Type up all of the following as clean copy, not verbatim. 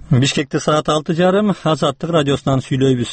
Бишкекте саат 6:30 Азаттык радиосунан сүйлөйбүз.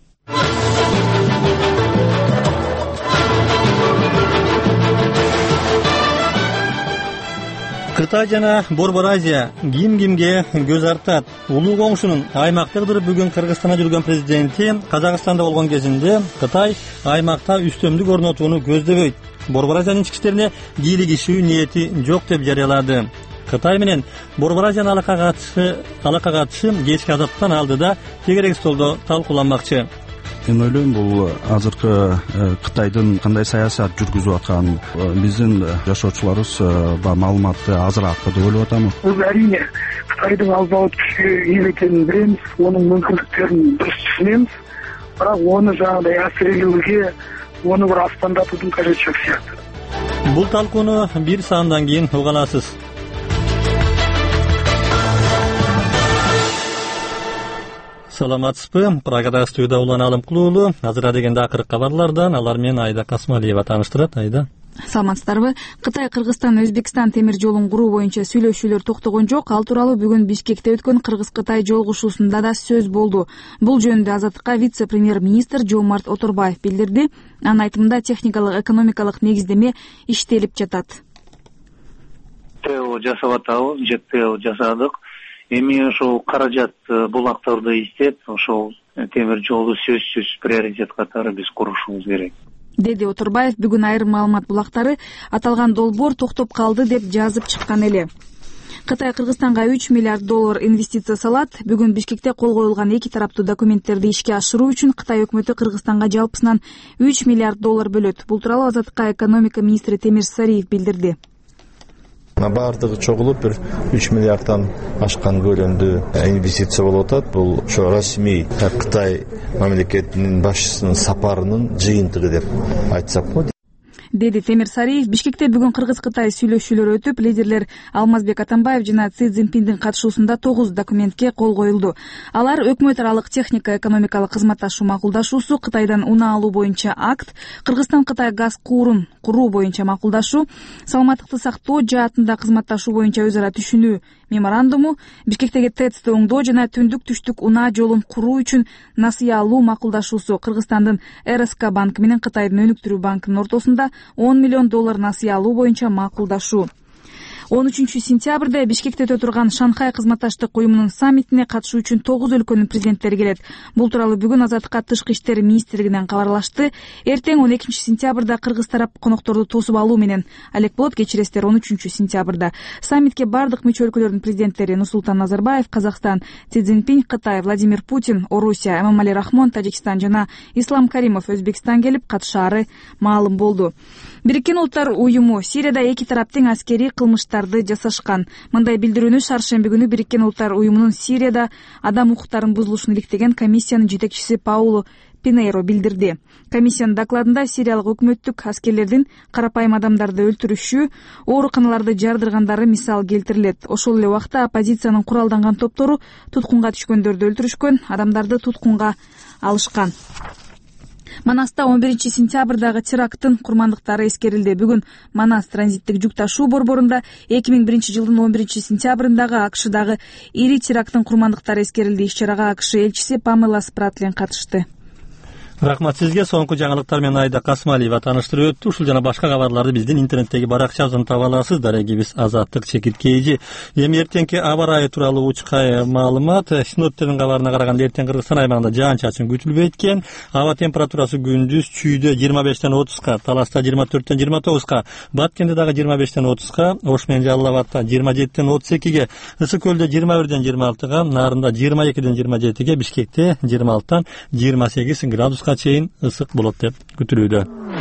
Кытай жана Борбор Азия ким-кимге көз артат? Улуу коңшунун аймакты кыдырып бүгүн Кыргызстанда жүргөн президенти Казакстанда болгон кезинде Кытай аймакта үстөмдүк орнотууну көздөбөйт. Борбор Азиянын ички иштерине кийлигишүү ниети жок деп жарыялады. Кытай менен Борбор Азиянын алака катышы кечки азаттан алдыда тегерек столдо талкууланмакчы. Мен ойлойм, бул азыркы Кытайдын кандай саясат жүргүзүп атканын биздин жашоочуларыбыз маалыматты азыраак деп ойлоп атам. Бул арийне Кытайдын албабыт күчү эл экенин билебиз, онун мүмкүндүктөрүн дұрыс түшүнөбүз, бирок оны жаңагыдай асирелүүгө, оны бир аспандатуудун кажети жок сыяктуу. Бул талкууну бир саамдан кийин уга аласыз. Саламатсызбы? Прагадагы студияда Улан Алымкул уулу. Азыр дегенде акыркы кабарлардан алар менен Айда Касмалиева тааныштырат. Айда. Саламатсыздарбы? Кытай, Кыргызстан, Өзбекстан темир жолун куруу боюнча сүйлөшүүлөр токтогон жок. Ал тууралуу бүгүн Бишкекте өткөн Кыргыз-Кытай жолугушуусунда да сөз болду. Бул жөнүндө Азаттыкка вице-премьер-министр Жомарт Оторбаев билдирди. Анын айтымында техникалык, экономикалык негиздеме иштелип жатат. ТЭО жасап атабыз, ЖТЭО жасадык. Эми ошол каражат булактарды издеп, ошол темир жолду сөзсүз приоритет катары биз курушубуз керек, деди Оторбаев. Бүгүн айрым маалымат булактары аталган долбоор токтоп калды деп жазып чыккан эле. Кытай Кыргызстанга $3 миллиард инвестиция салат. Бүгүн Бишкекте кол коюлган эки тараптуу документтерди ишке ашыруу үчүн Кытай өкмөтү Кыргызстанга жалпысынан $3 миллиард бөлөт. Бул тууралуу Азаттыкка экономика министри Темир Сариев билдирди. Бардыгы чогулуп бир 3 миллиарддан ашкан көлөмдө инвестиция болуп атат. Бул ошо расмий Кытай мамлекетинин башчысынын сапарынын жыйынтыгы деп айтсак болот, деди Темир Сариев. Бишкекте бүгүн Кыргыз-Кытай сүйлөшүүлөр өтүп, лидерлер Алмазбек Атамбаев жана Си Цзиньпиндин катышуусунда 9 документке кол коюлду. Алар өкмөт аралык техника-экономикалык кызматташуу макулдашуусу, Кытайдан унаа алуу боюнча акт, Кыргызстан-Кытай газ куурун куруу боюнча макулдашуу, саламаттыкты сактоо жаатында кызматташуу боюнча өз ара түшүнүү меморандуму, Бишкектеги ТЭЦти оңдоо жана түндүк-түштүк унаа жолун куруу үчүн насыя алуу макулдашуусу, Кыргызстандын РСК банкы менен Кытайдын өнүктүрүү банкынын ортосунда $10 миллион насыя алуу боюнча макулдашуу. 13 сентябрда Бишкекте өтө турган Шанхай кызматташтык уюмунун саммитине катышуу үчүн 9 өлкөнүн президенттери келет. Бул тууралуу бүгүн Азаттыкка Тышкы иштер министрлигинен кабарлашты. Эртең 12 сентябрда кыргыз тарап конокторду тосуп алуу менен алек болот. Кечиресиздер, 13 сентябрда саммитке бардык мүчө өлкөлөрдүн президенттери Нурсултан Назарбаев Казакстан, Си Цзиньпин Кытай, Владимир Путин Орусия, Эмомали Рахмон Тажикстан жана Ислам Каримов Өзбекстан келип катышаары маалым болду. Бириккен Улуттар уюму Сирияда эки тараптын аскерий кылмыштарды жасашкан. Мындай билдирүүнү шаршемби күнү Бириккен Улуттар уюмунун Сирияда адам укуктарынын бузулушун иликтеген комиссиянын жетекчиси Пауло Пинейро билдирди. Комиссиянын докладында сириялык өкмөттүк аскерлердин карапайым адамдарды өлтүрүшү, ооруканаларды жардыргандары мисал келтирилет. Ошол эле убакта оппозициянын куралданган топтору туткунга түшкөндөрдү өлтүрүшкөн, адамдарды туткунга алышкан. Манаста 11 сентябрдагы теракттын курмандыктары эскерилди. Бүгүн Манас транзиттик жүк ташуу борборунда 2001 жылдын 11 сентябрындагы АКШдагы ири теракттын курмандыктары эскерилди. Иш-чарага АКШ элчиси Памела Спратлин катышты. Рахмат сизге. Соңку жаңылыктар менен Айда Касмалиева тааныштырып өттү. Ушул жана башка кабарларды биздин интернеттеги баракчабыздан таба аласыз. Дарегибиз Азаттык чекиткейжи. Эми эртеңки аба ырайы тууралуу учкай маалымат. Синоптиктердин кабарына караганда эртең Кыргызстан аймагында жаан-чачын күтүлбөйт экен. Аба температурасы күндүз Чүйдө 25-тен 30-ка, Таласта 24-тен 29-ка, Баткенде дагы 25-тен 30-ка, Ош менен Жалал Абадта 27-тен 32-ге, Ысык көлдө 21-ден 26-га, Нарында 22-ден 27-ге, Бишкекте 26-тан 28 градус чейин ысык болот деп күтүлүүдө.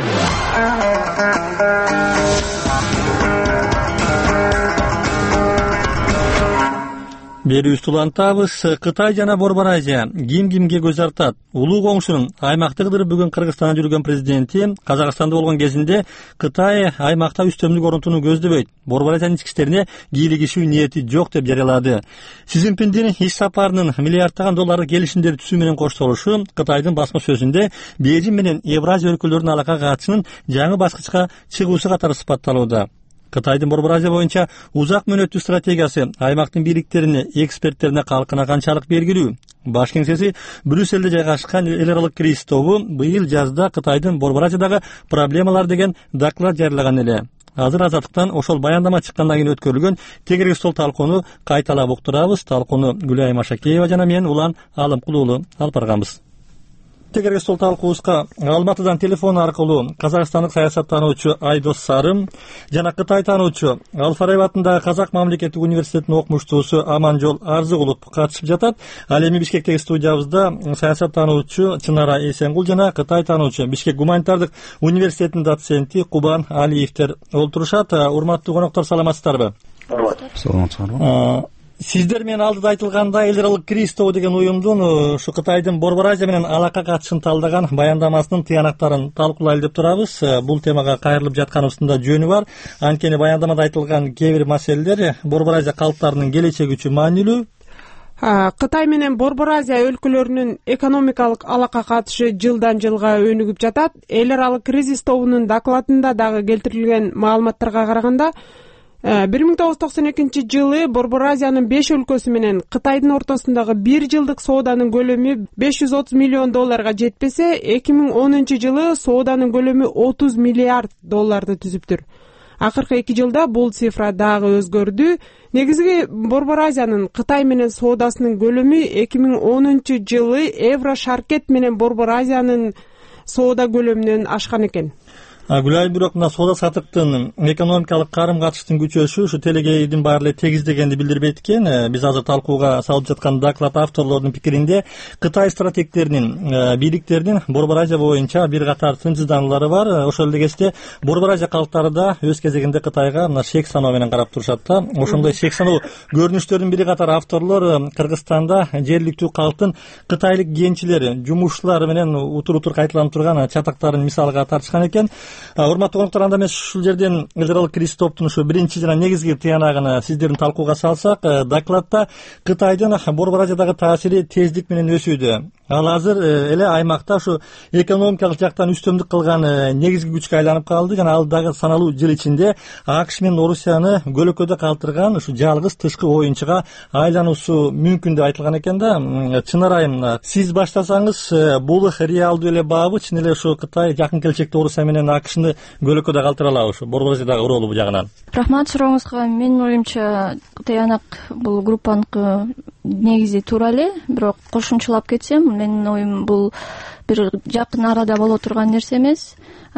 Берүүбүздү улантабыз. Кытай жана Борбор Азия ким-кимге көз артат? Улуу коңшунун аймакты кыдырып бүгүн Кыргызстанда жүргөн президенти Казакстанда болгон кезинде Кытай аймакта үстөмдүк орнотууну көздөбөйт. Борбор Азиянын ички иштерине кийлигишүү ниети жок деп жарыялады. Си Цзиньпиндин иш сапарынын миллиарддаган долларлык келишимдерди түзүү менен коштолушу Кытайдын басма сөзүндө Бейжиң менен Евразия өлкөлөрүнүн алака катышынын жаңы баскычка чыгуусу катары сыпатталууда. Кытайдын Борбор Азия боюнча узак мөөнөттүү стратегиясы аймактын бийликтерине, эксперттерине, калкына канчалык белгилүү? Баш кеңсеси Брюссельде жайгашкан эл аралык кризис тобу быйыл жазда Кытайдын Борбор Азиядагы проблемалар деген доклад жарыялаган эле. Азыр Азаттыктан ошол баяндама чыккандан кийин өткөрүлгөн тегерек стол талкууну кайталап уктурабыз. Талкууну Гүлайым Ашакеева жана мен Улан Алымкулуулу алып барганбыз. Тегерек стол талкуубузга Алматыдан телефон аркылуу казакстандык саясаттануучу Айдос Сарым жана Кытай таануучу Ал-Фараби атындагы Казак мамлекеттик университетинин окумуштуусу Аманжол Арзыгулов катышып жатат. Ал эми Бишкектеги студиябызда саясаттануучу Чынара Эсенгул жана Кытай таануучу Бишкек гуманитардык университетинин доценти Кубан Алиевтер олтурушат. Урматтуу коноктор, саламатсыздарбы? Саламатсыздарбы. Сиздер менен алдыда айтылгандай эл аралык кризис тобу деген уюмдун ушу Кытайдын Борбор Азия менен алака катышын талдаган баяндамасынын тыянактарын талкуулайлы деп турабыз. Бул темага кайрылып жатканыбыздын да жөнү бар. Анткени баяндамада айтылган кээ бир маселелер Борбор Азия калктарынын келечеги үчүн маанилүү. Кытай менен Борбор Азия өлкөлөрүнүн экономикалык алака катышы жылдан жылга өнүгүп жатат. Эл аралык кризис тобунун докладында дагы келтирилген маалыматтарга караганда 1992 жылы Борбор Азиянын 5 өлкөсү менен Кытайдын ортосундагы 1 жылдык сооданын көлөмү $530 миллион жетпесе, 2010 жылы сооданын көлөмү $30 миллиард түзүптүр. Акыркы 2 жылда бул цифра дагы өзгөрдү. Негизги Борбор Азиянын Кытай менен соодасынын көлөмү 2010 жылы Еврошаркет менен Борбор Азиянын соода көлөмүнөн ашкан экен. Гүлай, бирок мына соода сатыктын экономикалык карым катыштын күчөшү ушу телегейдин баары эле тегиздегенди билдирбейт экен. Биз азыр талкууга салып жаткан доклад авторлордун пикиринде Кытай стратегтеринин, бийликтеринин Борбор Азия боюнча бир катар сынчыздануулары бар. Ошол эле кезде Борбор Азия калктары да өз кезегинде Кытайга мына шек саноо менен карап турушат да. Ошондой шек саноо көрүнүштөрүнүн бири катар авторлор Кыргызстанда жергиликтүү калктын кытайлык кенчилер, жумушчулар менен утур-утур кайталанып турган чатактарын мисалга тартышкан экен. Урматтуу коноктор, анда эмес ушул жерден эл аралык кризис топтун ушу биринчи жана негизги тыянагын сиздердин талкууга салсак, докладда Кытайдын Борбор Азиядагы таасири тездик менен өсүүдө. Ал азыр эле аймакта ушу экономикалык жактан үстөмдүк кылган негизги күчкө айланып калды жана ал дагы саналуу жыл ичинде АКШ менен Орусияны көлөкөдө калтырган ушу жалгыз тышкы оюнчуга айлануусу мүмкүн деп айтылган экен да. Чынарайым, сиз баштасаңыз, бул реалдуу эле баабы? Чын эле ушу Кытай жакын келечекте Орусия менен АКШны көлөкөдө калтыра алабы ушу Борбор Азиядагы ролу жагынан? Рахмат сурооңузга. Менин оюмча тыянак бул группаныкы негизи туура эле, бирок кошумчалап кетсем, менин оюм бул бир жакын арада боло турган нерсе эмес.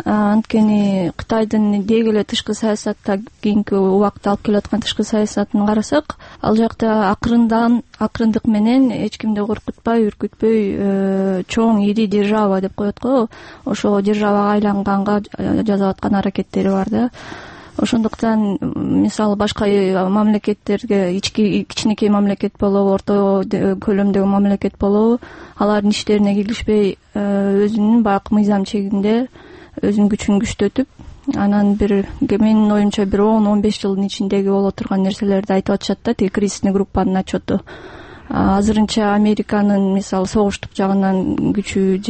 Анткени Кытайдын деги эле тышкы саясатта кийинки убакытта алып келаткан тышкы саясатын карасак, ал жакта акырындык менен эч кимди коркутпай, үркүтпөй чоң ири держава деп коет го, ошо державага айланганга жасап аткан аракеттери бар да. Ошондуктан мисалы башка мамлекеттерге, кичинекей мамлекет болобу, орто көлөмдөгү мамлекет болобу, алардын иштерине киришпей өзүнүн баягы мыйзам чегинде өзүнүн күчүн күчтөтүп, анан менин оюмча 10-15 жылдын ичиндеги боло турган нерселерди айтып атышат да, тиги кризисный группанын отчету. Азырынча Американын мисалы согуштук жагынан күчү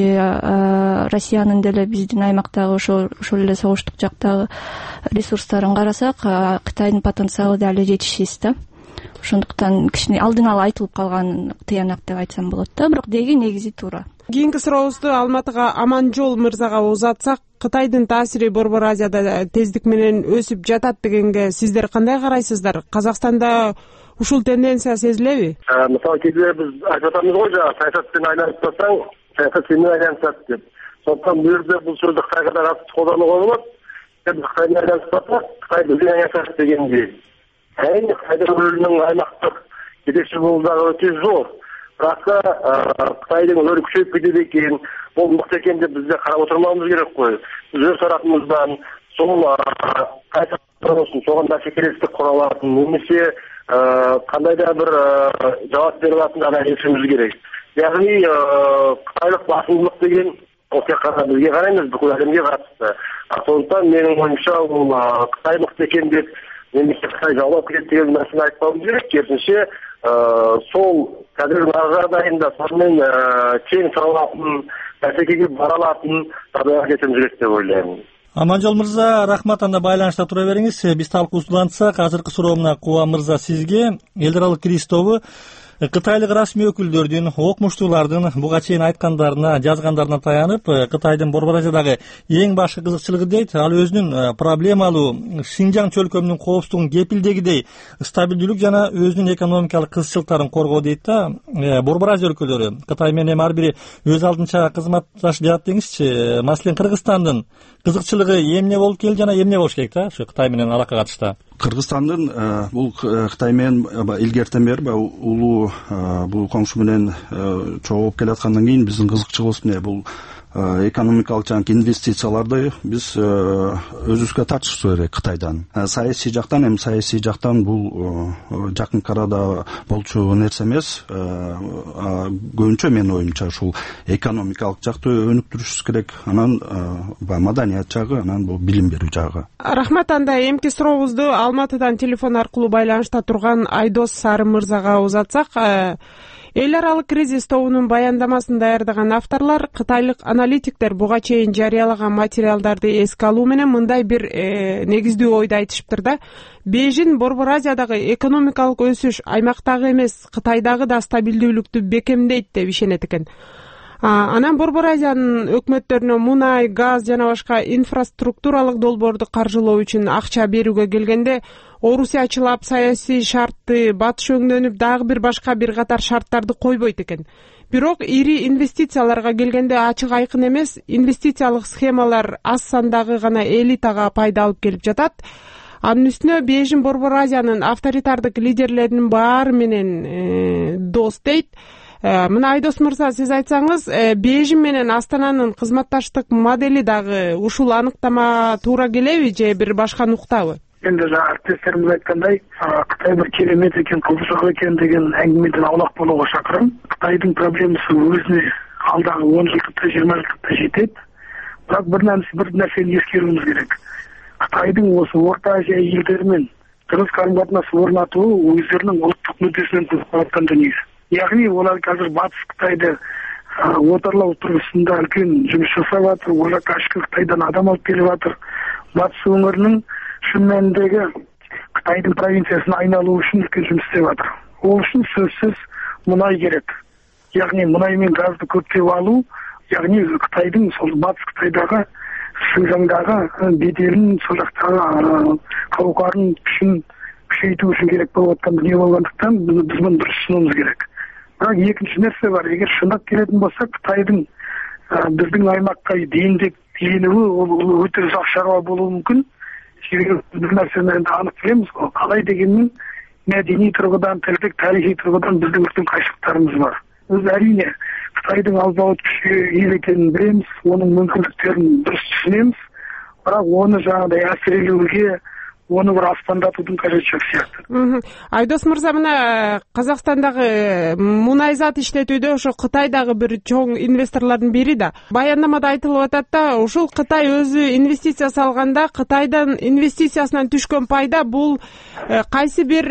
же Россиянын деле биздин аймактагы ошол эле согуштук жактагы ресурстарын карасак, Кытайдын потенциалы дагы жетишсиз да. Ошондуктан кичине алдын ала айтылып калган тыянак деп айтсам болот да, бирок деги негизи туура. Кийинки сурообузду Алматыга Аманжол мырзага узатсак, Кытайдын таасири Борбор Азияда тездик менен өсүп жатат дегенге сиздер кандай карайсыздар? Казакстанда ушул тенденция сезилеби? Мисалы кезде биз айтып атабыз го, саясат менен айланып жатсаң, саясат сени айланышат деп. Сондуктан бул жерде бул сөздү Кытайга да колдонууга болот. Кытай менен айланып жатса, Кытай бизди айланышат дегендей. Әрине, Кытайдын рөлүнүн аймактык жетекчи болуу дагы өтө зор. Бирок Кытайдын рөлү күчөйүп кетет экен, бул мыкты экен деп бизде карап отурмабыз керек го. Биз өз тарапыбыздан сол кайта соған бәсекелестік құра алатын, немесе қандайда бір жауап бере алатын ғана шешіміміз керек. Яғни қытайлық басымдылық деген ол тек қана бізге ғана емес, бүкіл әлемге қатысты. Сондықтан менің ойымша ол Қытай мықты екен деп немесе Қытай жаулап кетеді деген нәрсені айтпауымыз керек. Керісінше сол қазіргі нарық жағдайында сонымен тең тұра алатын, бәсекеге бара алатын жағдайға жетуіміз керек деп ойлаймын. Аманжол мырза, рахмат. Анда байланышта тура бериңиз. Биз талкуубузду улантсак, азыркы суроомуна Куба мырза сизге эл аралык криз тобу кытайлык расмий өкүлдөрдүн, окумуштуулардын буга чейин айткандарына, жазгандарына таянып, Кытайдын Борбор Азиядагы эң башкы кызыкчылыгы дейт, ал өзүнүн проблемалуу Шинжаң чөлкөмүнүн коопсуздугун кепилдегидей стабилдүүлүк жана өзүнүн экономикалык кызыкчылыктарын коргоо дейт да. Борбор Азия өлкөлөрү Кытай менен ар бири өз алдынча кызматташып жатат деңизчи. Маселен, Кыргызстандын кызыкчылыгы эмне болуп келди жана эмне болуш керек да, ушу Кытай менен алакага катышта? Кыргызстандын бул Кытай менен илгертен бери улуу бул коңшу менен чогуу болуп келаткандан кийин биздин кызыкчылыгыбыз эмне? Бул экономикалык жана инвестицияларды биз өзүбүзгө тартышыбыз керек Кытайдан. Саясий жактан бул жакынкы арада болчу нерсе эмес. Көбүнчө менин оюмча ушул экономикалык жакты өнүктүрүшүбүз керек. Анан маданият жагы, анан бул билим берүү жагы. Рахмат. Анда эмки сурообузду Алматыдан телефон аркылуу байланышта турган Айдос Сары мырзага узатсак, эл аралык кризис тобунун баяндамасын даярдаган авторлор кытайлык аналитиктер буга чейин жарыялаган материалдарды эске алуу менен мындай бир негиздүү ойду айтышыптыр да. Бейжин Борбор Азиядагы экономикалык өсүш аймактагы эмес, Кытайдагы да стабилдүүлүктү бекемдейт деп ишенет экен. Анан Борбор Азиянын өкмөттөрүнө мунай, газ жана башка инфраструктуралык долбоорду каржылоо үчүн акча берүүгө келгенде, орусиячылап саясий шартты, батыш өңдөнүп, дагы башка бир катар шарттарды койбойт экен. Бирок ири инвестицияларга келгенде ачык айкын эмес, инвестициялык схемалар аз сандагы гана элитага пайда алып келип жатат. Анын үстүнө Бейжин Борбор Азиянын авторитардык лидерлеринин баары менен дос дейт. Мына Айдос мырза, сиз айтсаңыз, Бейжин менен Астананын кызматташтык модели дагы ушул аныктама туура келеби же бир башка нуктабы? Енді әріптестеріміз айтқандай, Қытай бір керемет екен, қызық екен деген әңгімеден аулақ болуға шақырым. Қытайдың проблемасы өзіне алдағы 10 жылдықта, 20 жылдықта жетеді. Бірақ бір нәрсені ескеруіміз керек. Қытайдың осы Орта Азия елдерімен тығыз қарым-қатынас орнатуы өздерінің ұлттық мүддесінен туындаған дүние. Яғни олар қазір батыс Қытайды отарлау тұрғысында үлкен жұмыс жасап жатыр. Олар ішкі Қытайдан адам алып келіп жатыр. Батыс өңірінің шын мәніндегі Қытайдың провинциясын айналу үшін үлкен жұмыс істеп жатыр. Ол үшін сөзсіз мұнай керек. Яғни мұнай мен газды көптеп алу, яғни Қытайдың сол батыс Қытайдағы Шинжаңдағы беделін, сол жақтағы қауқарын күшін күшейту үшін керек болып жатқан дүние болғандықтан біз мұны дұрыс түсінуіміз керек. Бірақ екінші нәрсе бар, егер шындап келетін болса, Қытайдың біздің аймаққа дейіндеп енуі ол өте ұзақ шаруа болуы мүмкін. Бір нәрсені енді анық білеміз, қалай дегенмен мәдени тұрғыдан, тілдік, тарихи тұрғыдан біздің үлкен қайшылықтарымыз бар. Біз әрине Қытайдың алпауыт күші ел екенін білеміз, оның мүмкіндіктерін дұрыс түсінеміз, бірақ оны жаңағыдай әсірелеуге, оны бір аспандатудың қажеті жоқ сияқты. Айдос мырза, мына Қазақстандагы мунайзат иштетүүдө ошо Кытайдагы бир чоң инвесторлордун бири да. Баяндамада айтылып атат да, ушул Кытай өзү инвестиция салганда Кытайдан инвестициясынан түшкөн пайда бул кайсы бир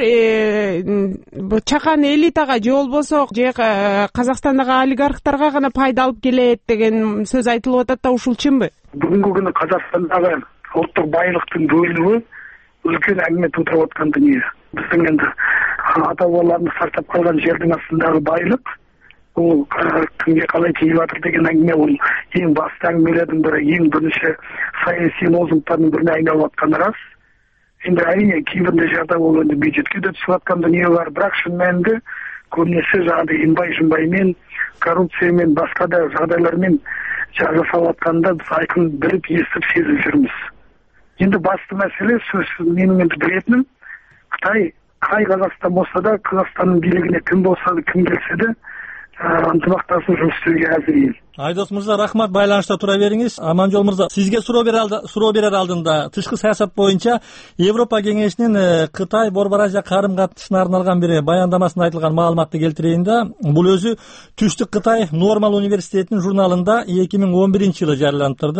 чакан элитага же болбосо же Казакстандагы олигархтарга гана пайда алып келет деген сөз айтылып атат да, ушул чынбы? Бүгүнкү күнү Казакстандагы улуттук байлыктын бөлүнүшү үлкен әңгіме тудырып отқан дүние. Біздің енді ата-бабаларымыз сақтап қалған жердің астындағы байлық, ол кімге қалай тиіп жатыр деген әңгіме, ол ең басты әңгімелердің бірі, ең бірінші саяси лозунгтардың біріне айналып жатқаны рас. Енді әрине кейбір жағдай ол енді бюджетке де түсіп жатқан дүние бар, бірақ шын мәнінде көбінесе жаңағыдай инбай-жынбаймен, коррупциямен, басқа да жағдайлармен жасалып жатқанда біз айқын біліп, естіп, сезіп жүрміз. Енді басты мәселе сөзсіз менің енді білетінім, Қытай қай Қазақстан болса да, Қазақстанның билігіне кім болса да, кім келсе де, ынтымақтасып жұмыс істеуге әзір ел. Айдос мырза, рахмат, байланышта тура бериңиз. Аманжол мырза, сизге суроо берер алдында тышкы саясат боюнча Европа кеңешинин Кытай Борбор Азия карым-катышына арналган бир баяндамасында айтылган маалыматты келтирейин да. Бул өзү Түштүк Кытай Нормал университетинин журналында 2011-жылы жарыяланып турду.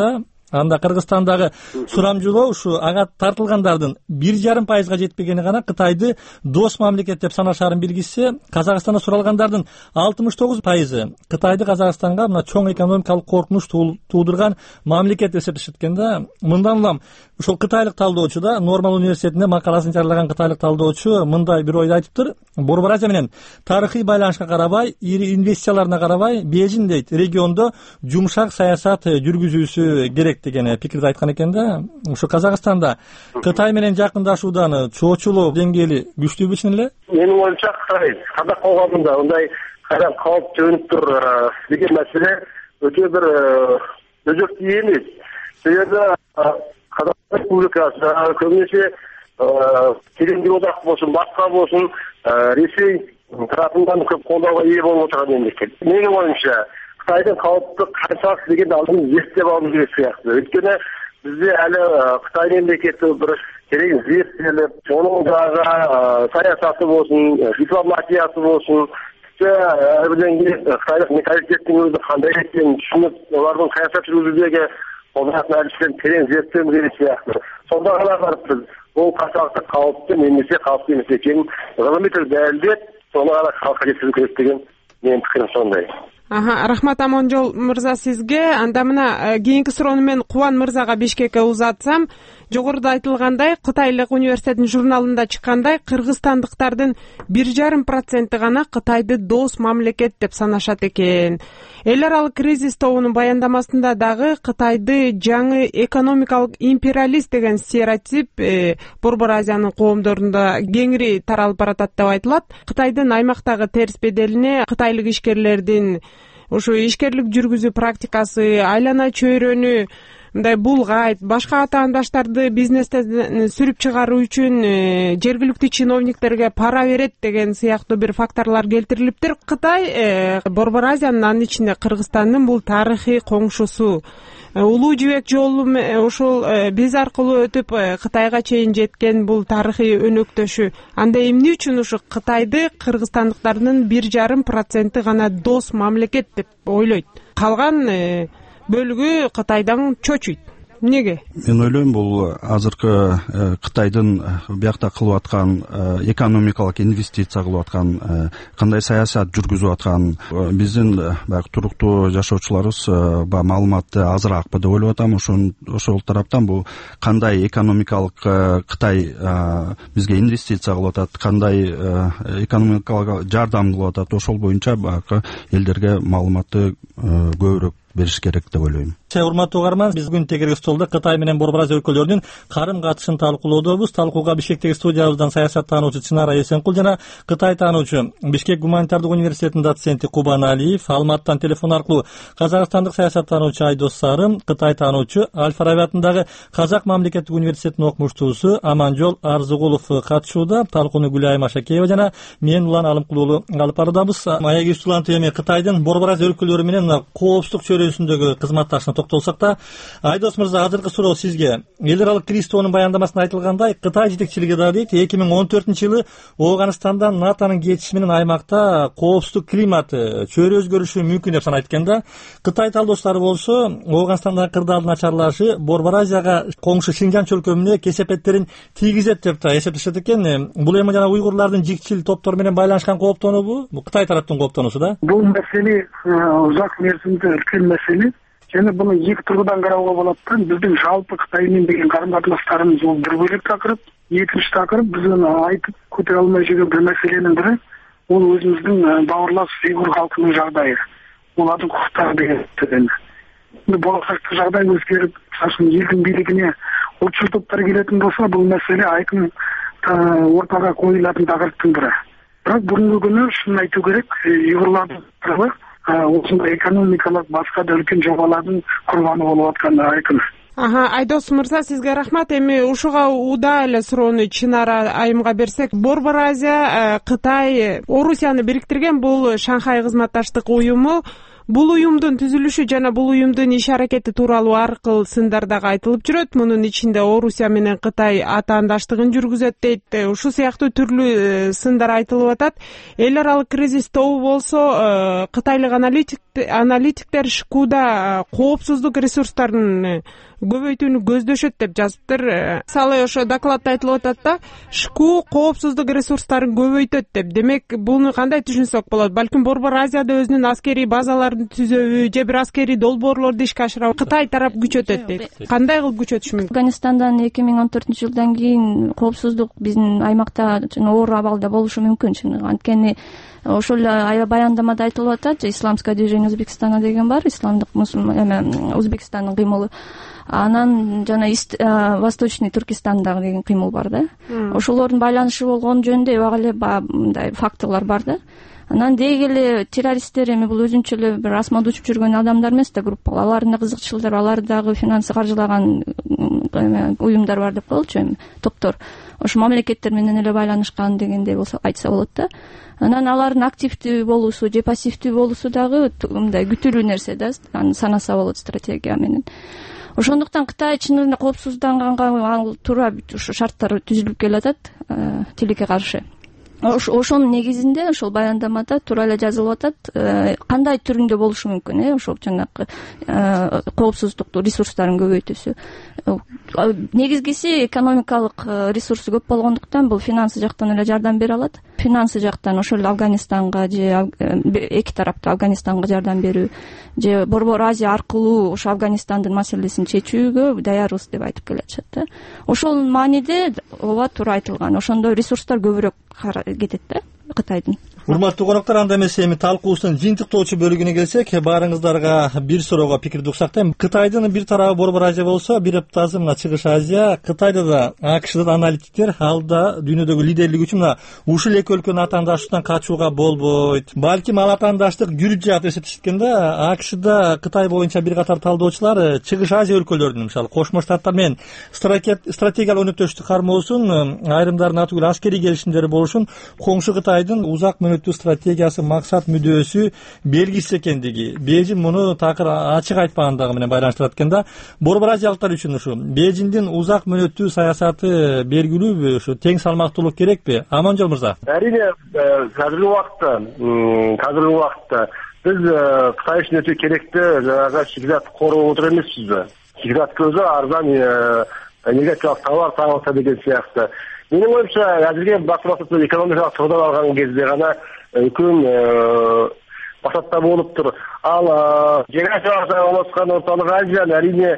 Анда Кыргызстандагы сурамжылоо ушу ага тартылгандардын 1,5% жетпегени гана Кытайды дос мамлекет деп санашарын билгизсе, Казакстанда суралгандардын 69% Кытайды Казакстанга мына чоң экономикалык коркунуч туудурган мамлекет деп эсептешет экен да. Мындан улам ушул кытайлык талдоочу да Нормал университетинде макаласын жарыялаган кытайлык талдоочу мындай бир ойду айтыптыр. Борбор Азия менен тарыхый байланышка карабай, ири инвестицияларына карабай, Бейжиң дейт региондо жумшак саясат жүргүзүүсү керек деген пикирди айткан экен да. Ушу Казакстанда Кытай менен жакындашуудан чоочулоо деңгээли күчтүүбү чын эле? Менин оюмча Кытай казак коомунда мындай кайра калп төнүп тур деген маселе өтө бир өзөктүү эмес. Себеби Казак Республикасы көбүнесе Тереңдик одак болсун, башка болсун, Ресей тарапынан көп колдоого ээ болуп отурган мемлекет. Менин оюмча Кытайдын калыптык кайсак деген алдын зерттеп алуу керек сыяктуу. Өйткөнү бизде әлі Кытай мемлекети бір терең зерттеліп, оның дагы саясаты болсын, дипломатиясы болсын, Кытайлык менталитеттин өзү кандай экенин түшүнүп, олардын саясат жүргүзүүдөгү колданатын адистерин терең зерттөө керек сыяктуу. Сонда гана барып биз бул качакты калыпты немесе калыпты эмес экенин гылымий түрдө далилдеп, сону гана калкка жеткизүү керек деген менин пикирим сондай. Рахмат Амонжол мырза сизге. Анда мына кийинки суроону мен Кубан мырзага Бишкекке узатсам, жогоруда айтылгандай, Кытайлык университеттин журналында чыккандай, кыргызстандыктардын 1,5% гана Кытайды дос мамлекет деп санашат экен. Эл аралык кризис тобунун баяндамасында дагы Кытайды жаңы экономикалык империалист деген стереотип Борбор Азиянын коомдорунда кеңири таралып баратат деп айтылат. Кытайдын аймактагы терс беделине Кытайлык ишкерлердин ушу ишкерлик жүргүзүү практикасы, айлана чөйрөнү мындай булгайт, башка атаандаштарды бизнестен сүрүп чыгаруу үчүн жергиликтүү чиновниктерге пара берет деген сыяктуу бир факторлор келтирилиптир. Кытай Борбор Азиянын, анын ичинде Кыргызстандын бул тарыхый коңшусу. Улуу жибек жолу ушул биз аркылуу өтүп Кытайга чейин жеткен бул тарыхый өнөктөшү. Анда эмне үчүн ушу Кытайды кыргызстандыктардын 1,5% гана дос мамлекет деп ойлойт? Калган бөлүгү Кытайдан чочуйт. Неге? Мен ойлойм, бул азыркы Кытайдын биякта кылып аткан экономикалык инвестиция кылып аткан, кандай саясат жүргүзүп аткан, биздин баягы туруктуу жашоочуларыбыз маалыматты азыраакпы деп ойлоп атам. Ошол тараптан бул кандай экономикалык Кытай бизге инвестиция кылып атат, кандай экономикалык жардам кылып атат, ошол боюнча баягы элдерге маалыматты көбүрөөк бериш керек деп ойлойм. Урматтуу угарман, биз бүгүн тегерги столдо Кытай менен Борбор Азия өлкөлөрүнүн карым катышын талкуулоодобуз. Талкууга Бишкектеги студиябыздан саясаттануучу Чынара Эсенкул жана Кытай таануучу Бишкек гуманитардык университетинин доценти Кубан Алиев, Алматтан телефон аркылуу казакстандык саясаттануучу Айдос Сарым, Кытай таануучу Аль-Фараби атындагы Казак мамлекеттик университетинин окумуштуусу Аманжол Арзыгулов катышууда. Талкууну Гүлайым Ашакеева жана мен Улан Алымкулуулу алып баруудабыз. Аягиз Улан эми Кытайдын Борбор Азия өлкөлөрү менен коопсуздук чөйрөсүндөгү кызматташына токтолсак да, Айдос мырза, азыркы суроо сизге. Эл аралык кризис тобунун баяндамасында айтылгандай, Кытай жетекчилиги да дейт, 2014-жылы Ооганстандан НАТОнун кетиши менен аймакта коопсуздук климаты, чөйрө өзгөрүшү мүмкүн деп санайт экен да. Кытай талдоочулары болсо, Ооганстандагы кырдаалдын начарлашы Борбор Азияга коңшу Шинжаң чөлкөмүнө кесепеттерин тийгизет деп да эсептешет экен. Бул эми жана уйгурлардын жикчил топтору менен байланышкан кооптонуубу? Бул Кытай тараптын кооптонуусу да. Бул маселе узак мерзимде үлкен маселе. Және бұны екі тұрғыдан қарауға болады да. Біздің жалпы Қытаймен деген қарым-қатынастарымыз ол бір бөлек тақырып. Екінші тақырып, біз оны айтып көтере алмай жүрген бір мәселенің бірі, ол өзіміздің бауырлас ұйғыр халқының жағдайы. Олардың құқықтары деген. Болашақта жағдай өзгеріп, мысалы елдің билігіне ұлтшыл топтар келетін болса, бұл мәселе айқын ортаға қойылатын тақырыптың бірі. Бірақ бүгінгі күні шынын айту керек, ұйғырлардың туралы осындай экономикалык башка да үлкен жобалардын курбаны болуп атканы айкын. Айдос мырза, сизге рахмат. Эми ушуга уда эле суроону Чынара айымга берсек, Борбор Азия, Кытай, Орусияны бириктирген бул Шанхай кызматташтык уюму. Бул уюмдун түзүлүшү жана бул уюмдун иш аракети тууралуу ар кыл сындардагы айтылып жүрөт. Мунун ичинде Орусия менен Кытай атаандаштыгын жүргүзөт дейт. Ушул сыяктуу түрлүү сындар айтылып атат. Эл аралык кризис тобу болсо Кытайлык аналитиктер аналитиктер ШКУда коопсуздук ресурстарын көбөйтүүнү көздөшөт деп жазыптыр. Мисалы ошо докладда айтылып атат да, ШКУ коопсуздук ресурстарын көбөйтөт деп. Демек, буну кандай түшүнсөк болот? Балким Борбор Азияда өзүнүн аскерий базаларын түзөбү, же бир аскерий долбоорлорду ишке ашырабы? Кытай тарап күчөтөт дейт. Кандай кылып күчөтүш мүмкүн? Афганистандан 2014-жылдан кийин коопсуздук биздин аймакта оор абалда болушу мүмкүн. Анткени ошол баяндамада айтылып атат, исламское движение Узбекистана деген бар, исламдык Узбекистандын кыймылы. Анан жана Восточный Туркестандагы деген кыймыл бар да. Ошолордун байланышы болгон жөнүндө эбак эле мындай фактылар бар да. Анан деги эле террористтер эми бул өзүнчө эле бир асмада учуп жүргөн адамдар эмес да, группалар. Алардын да кызыкчылар, алар дагы финансы каржылаган уюмдар бар деп коелучу, эми топтор. Ошо мамлекеттер менен эле байланышкан дегендей болсо айтса болот да. Анан алардын активдүү болуусу же пассивдүү болуусу дагы мындай күтүлүү нерсе да, аны санаса болот стратегия менен. Ошондуктан Кытай чын эле коопсузданганга туура ушу шарттар түзүлүп келатат тилекке каршы. Ошонун негизинде ошол баяндамада туура эле жазылып атат, кандай түрүндө болушу мүмкүн, ошол жанагы коопсуздукту ресурстарын көбөйтүүсү. Негизгиси экономикалык ресурсу көп болгондуктан бул финансы жактан эле жардам бере алат. Финансы жактан ошол Афганистанга же эки тарапта Афганистанга жардам берүү же Борбор Азия аркылуу ошо Афганистандын маселесин чечүүгө даярбыз деп айтып келатышат да. Ошол мааниде ооба туура айтылган. Ошондо ресурстар көбүрөөк кетет да Кытайдын. Урматтуу коноктор, анда эмесе эми талкуубуздун жыйынтыктоочу бөлүгүнө келсек, баарыңыздарга бир суроого пикирди уксактайм. Кытайдын бир тарабы Борбор Азия болсо, бир ыптасы мына Чыгыш Азия. Кытайда да АКШда аналитиктер алда дүйнөдөгү лидерлик үчүн мына ушул эки өлкөнүн атаандаштыктан качууга болбойт. Балким ал атаандаштык жүрүп жатат деп эсептешкен да. АКШда Кытай боюнча бир катар талдоочулар Чыгыш Азия өлкөлөрүнүн, мисалы Кошмо Штаттар менен стратегиялык өнөктөштүк кармоосун, айрымдардын атүгүл аскерий келишимдери болушун коңшу Кытайдын узак стратегиясы, максат, мүдөөсү, белгисиз экендиги. Бейжин муну такыр ачык айтпагандыгы менен байланыштырат экен да. Борбор азиялыктар үчүн ушу Бейжиндин узак мөөнөттүү саясаты белгилүүбү, ушу тең салмактуулук керекпи? Аманжол мырза. Әрине, қазіргі уақытта біз Қытай үшін өте керекті жаңағы шикізат қоры отыр емеспіз бе? Шикізат көзі арзан энергетикалық тауар тағылса деген сияқты. Менің ойымша, әзірге басты экономикалық тұрғыдан алған кезде ғана үлкен мақсатта болып тұр. Ал географиялық орналасқан орталық Азияны әрине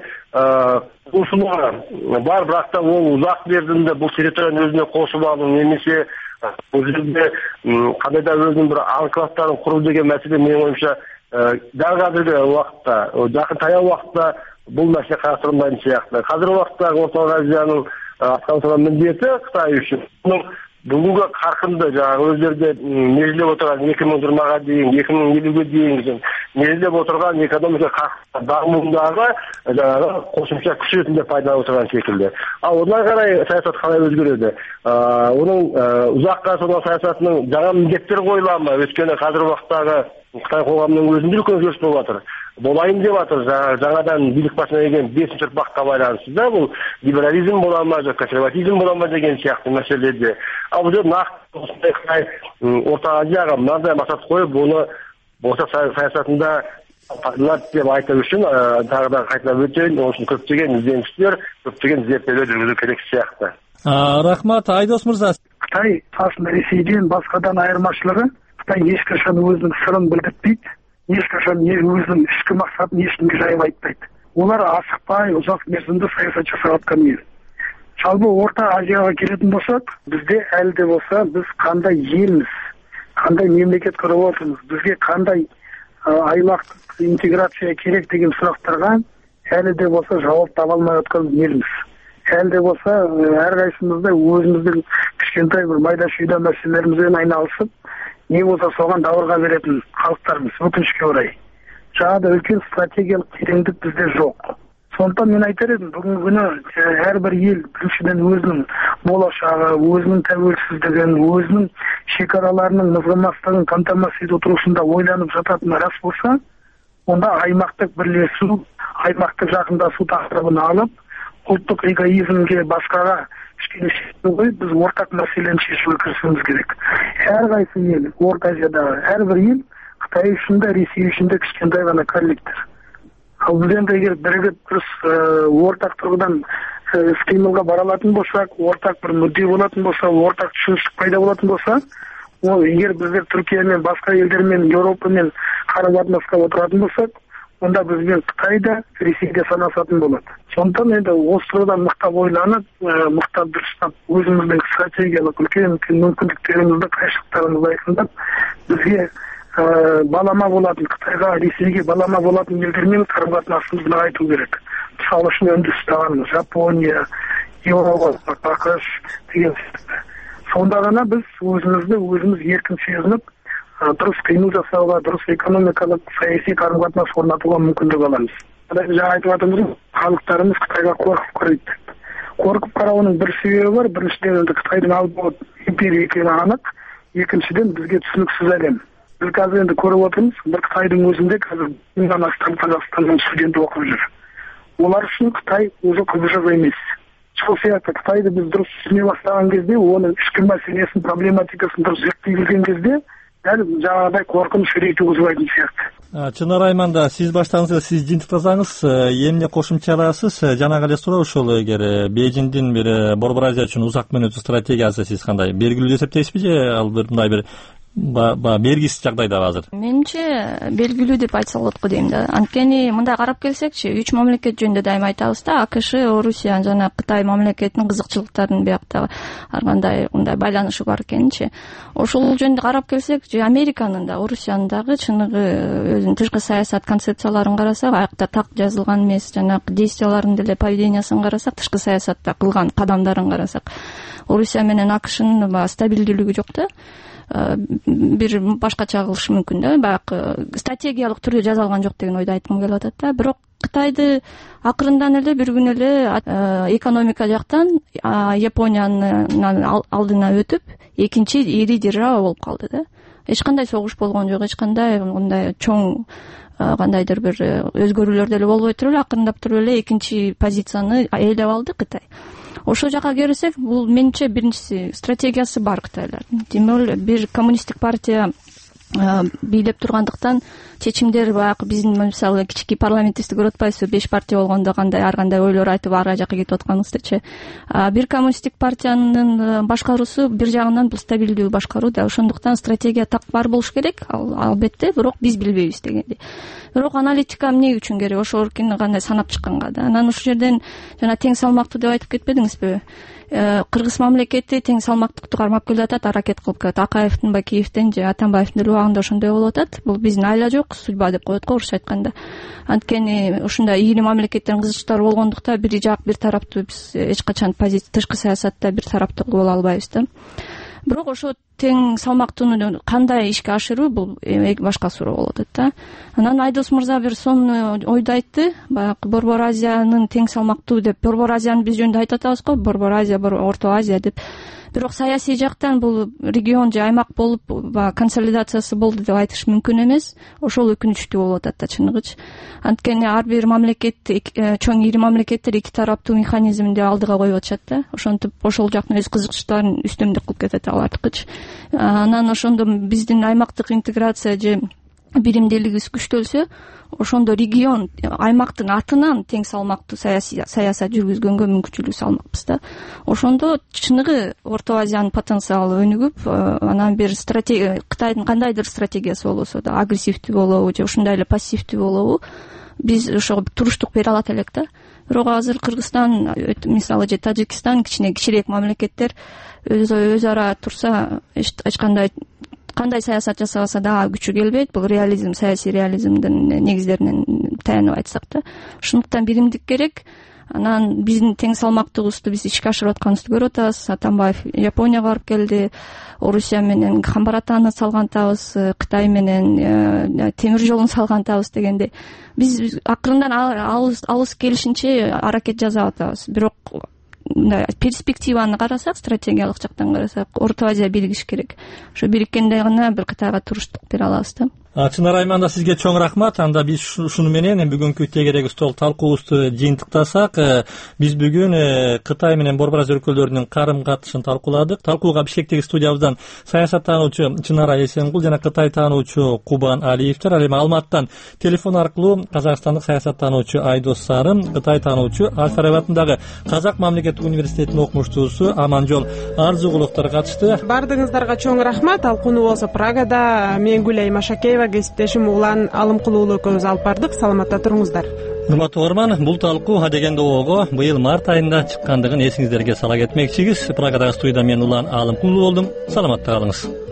қосылуы бар, бірақ та ол ұзақ мерзімде бұл территорияны өзіне қосып алу немесе бұл жерде қандай да өзінің бір анклавтарын құру деген мәселе менің ойымша дәл қазіргі уақытта, жақын таяу уақытта бұл мәселе қарастырылмайтын сияқты. Қазіргі уақыттағы орталық Азияның атқарылған міндеті Қытай үшін бүгінгі қарқынды жаңағы өздерінде межелеп отырған 2020-ға дейін, 2050-ге дейін межелеп отырған экономика қарқынды дамуындағы жаңағы қосымша күш ретінде пайдаланып отырған секілді. Ал одан қарай саясат қалай өзгереді? Оның ұзаққа созылған саясатының жаңа міндеттер қойыла ма? Өйткені қазіргі уақыттағы Қытай қоғамының өзінде үлкен өзгеріс болып жатыр. Болайын деп жатыр, жаңадан билік басына келген 5-ші ұрпаққа байланысты да, бұл либерализм бола ма, консерватизм бола ма деген сияқты мәселеде. Ал бұл жерде нақты осындай Қытай Орта Азияға мынандай мақсат қойып, оны болашақ саясатында пайдаланады деп айту үшін тағы да қайталап өтейін, оның үшін көптеген ізденістер, көптеген зерттеулер жүргізу керек сияқты. Рахмат, Айдос мырза. Қытай аслында Ресейден басқадан айырмашылығы, Қытай ешқашан өзінің сырын білдіртпейді. Ешқашан өзінің ішкі мақсатын ешкімге жайып айтпайды. Олар асықпай, ұзақ мерзімді саясат жасап жатқан ел. Жалпы Орта Азияға келетін болсақ, бізде әлі де болса біз қандай елміз, қандай мемлекет құрып отырмыз, бізге қандай аймақтық интеграция керек деген сұрақтарға әлі де болса жауап таба алмай отқан елміз. Әлі де болса әрқайсымызда өзіміздің кішкентай бір майда шүйда мәселелерімізбен айналысып, не болса соған даурыға беретін халықтарымыз, өкінішке орай. Жаңада үлкен стратегиялық тереңдік бізде жоқ. Сондықтан мен айтар едім, бүгінгі күні әрбір ел біріншіден өзінің болашағы, өзінің тәуелсіздігін, өзінің шекараларының мызғымастығын қамтамасыз ету тұрғысында ойланып жататыны рас болса, онда аймақтық бірлесу, аймақтық жақындасу тақырыбын алып, ұлттық эгоизмге басқаға кішкене шешіп қойып, біз ортақ мәселені шешуге кірісуіміз керек. Әрқайсы ел, Орта Азиядағы әрбір ел Кытай үчүн да, Ресей үчүн да кичинекей гана коллектив. Ал биз эми эгер биригип ортак тургудан кыймылга бара алатын болсак, ортак бир мүддө болатын болсо, ортак түшүнүк пайда болатын болсо, ол эгер биздер Түркия менен башка элдер менен Европа менен карым-катнаска отуратын болсак, онда биз менен Кытай да, Ресей да санасатын болот. Сондықтан енді осы тұрғыдан мықтап ойланып, мықтап дұрыстап, өзіміздің стратегиялық үлкен мүмкіндіктерімізді, қайшылықтарымызды айқындап, бізге балама болатын, Қытайға, Ресейге балама болатын елдермен қарым-қатынасымызды айту керек. Мысалы үшін Үндістан, Жапония, Еуропа, ақш деген сияқты. Сонда ғана біз өзіміз еркін сезініп, дұрыс қимыл жасауға, дұрыс экономикалық, саяси қарым-қатынас орнатуға мүмкіндік аламыз. Жаңа айтып жатырмыз, халықтарымыз Қытайға қорқып қарайды. Қорқып қарауының бір себебі бар. Біріншіден, Қытайдың алып империя екені анық. Екіншіден, бізге түсініксіз әлем. Біз қазір енді көріп отырмыз, бір Қытайдың өзінде қазір мыңнан астам Қазақстаннан студент оқып жүр. Олар үшін Қытай уже құбыжық емес. Сол сияқты Қытайды біз дұрыс түсіне бастаған кезде, оның ішкі мәселесін, проблематикасын дұрыс зерттей білген кезде, дәл жаңағыдай қорқыныш үрей туғызбайтын сияқты. Чынар Айманда, сиз баштаңыз, сиз жыйынтыктасаңыз, эмне кошумча аласыз? Жанагы эле суроо ошол, эгер Бейжиңдин бир Борбор Азия үчүн узак мөөнөттүү стратегиясы сиз кандай белгилүү деп эсептейсизби же ал мындай бир бергисиз жагдайда азыр? Менимче белгилүү деп айтса болот го дейм да. Анткени мындай карап келсекчи, 3 мамлекет жөнүндө дайыма айтабыз да, АКШ, Орусия жана Кытай мамлекетинин кызыкчылыктарынын биякта ар кандай мындай байланышы бар экенинчи. Ошол жөнүндө карап келсек, Американын да, Орусиянын дагы чыныгы өзүнүн тышкы саясат концепцияларын карасак, аякта так жазылган эмес, жана действияларын деле поведениясын карасак, тышкы саясатта кылган кадамдарын карасак, Орусия менен АКШнын стабилдүүлүгү жок да. Бир башкача кылышы мүмкүн да, баягы стратегиялык түрдө жазалган жок деген ойду айткым келип атат да. Бирок Кытайды акырындан эле бир күн эле экономика жактан Япониянын алдына өтүп, экинчи ири держава болуп калды да. Эч кандай согуш болгон жок, эч кандай мындай чоң кандайдыр бир өзгөрүүлөр деле болбой туруп эле акырындап туруп эле экинчи позицияны ээлеп алды Кытай. Ошол жака келсек, бул менимче биринчиси стратегиясы бар Кытайлардын. Демек бир коммунисттик партия бийлеп тургандыктан чечимдер баягы биздин мисалы кички парламентти көрүп атпайсызбы, 5 партия болгондо кандай ар кандай ойлор айтып ар жака кетип атканыбыздычы. Бир коммунисттик партиянын башкаруусу бир жагынан бул стабилдүү башкаруу да, ошондуктан стратегия так бар болуш керек, албетте, бирок биз билбейбиз дегенди. Бирок аналитика эмне үчүн керек, ошол кандай санап чыкканга да. Анан ушул жерден жана тең салмактуу деп айтып кетпедиңизби? Кыргыз мамлекети тең салмактыкты кармап келатат, аракет кылып келат. Акаевдин, Бакиевдин же Атамбаевдин деле убагында ошондой болуп атат. Бул биздин айла жок, судьба деп коет го орусча айтканда. Анткени ушундай ири мамлекеттердин кызычтары болгондукта бир жак, бир тараптуу биз эч качан тышкы саясатта бир тараптуу боло албайбыз да. Бирок ошо тең салмактууну кандай ишке ашыруу бул башка суроо болот да. Анан Айдос мырза бир сонун ойду айтты, баягы Борбор Азиянын тең салмактуу деп. Борбор Азияны биз жөнүндө айтып атабыз го, Борбор Азия, Орто Азия деп. Бирок саясий жактан бул регион же аймак болуп консолидациясы болду деп айтыш мүмкүн эмес. Ошол өкүнүчтүү болуп атат да чыныгычы. Анткени ар бир мамлекет, чоң ири мамлекеттер эки тараптуу механизмди алдыга коюп атышат да. Ошентип ошол жактын өз кызыкчылыктарын үстөмдүк кылып кетет алардыкычы. Анан ошондо биздин аймактык интеграция же биримдүүлүгүбүз күчтөлсө, ошондо регион аймактын атынан тең салмактуу саясат жүргүзгөнгө мүмкүнчүлүк салмакпыз да. Ошондо чыныгы Орто Азиянын потенциалы өнүгүп, анан бир Кытайдын кандайдыр стратегиясы болосо да, агрессивдүү болобу же ушундай эле пассивдүү болобу, биз ошого туруштук бере алат элек да. Бирок азыр Кыргызстан, мисалы же Тажикстан кичирээк мамлекеттер өз ара турса, эч кандай саясат жасабаса да күчү келбейт. Бул реализм, саясий реализмдин негиздеринен таянып айтсак да. Ошондуктан биримдик керек. Анан биздин тең салмактуубузду биз ишке ашырып атканыбызды көрүп атабыз. Атамбаев Японияга барып келди, Орусия менен Хамбаратаны салгантабыз, Кытай менен темир жолун салгантабыз дегенде, биз акырындан алыс келишинче аракет жасап атабыз. Бирок перспективаны карасак, стратегиялык жактан карасак, Орто Азия биригиш керек. Ошо бириккенде гана бир Кытайга туруштук бере алабыз да. Чынар Айманда сизге чоң рахмат. Анда биз ушуну менен бүгүнкү тегерек стол талкуубузду жыйынтыктасак, биз бүгүн Кытай менен Борбор Азия өлкөлөрүнүн карым катышын талкууладык. Талкууга Бишкектеги студиябыздан саясаттануучу Чынара Эсенгул жана Кытай таануучу Кубан Алиевтер, ал эми Алматтан телефон аркылуу казакстандык саясаттануучу Айдос Сарым, Кытай таануучу Аль-Фараби атындагы Казак мамлекеттик университетинин окумуштуусу Аманжол Арзугуловдор катышты. Бардыгыңыздарга чоң рахмат. Талкууну болсо Прагада мен Гүлай Машакеева, кесиптешим Улан Алымкулуулу экөөбүз алып бардык. Саламатта туруңуздар. Урматтуу угарман, бул талкуу адегенде ого быйыл март айында чыккандыгын эсиңиздерге сала кетмекчибиз. Прагадагы студияда мен Улан Алымкулуу болдум. Саламатта калыңыз.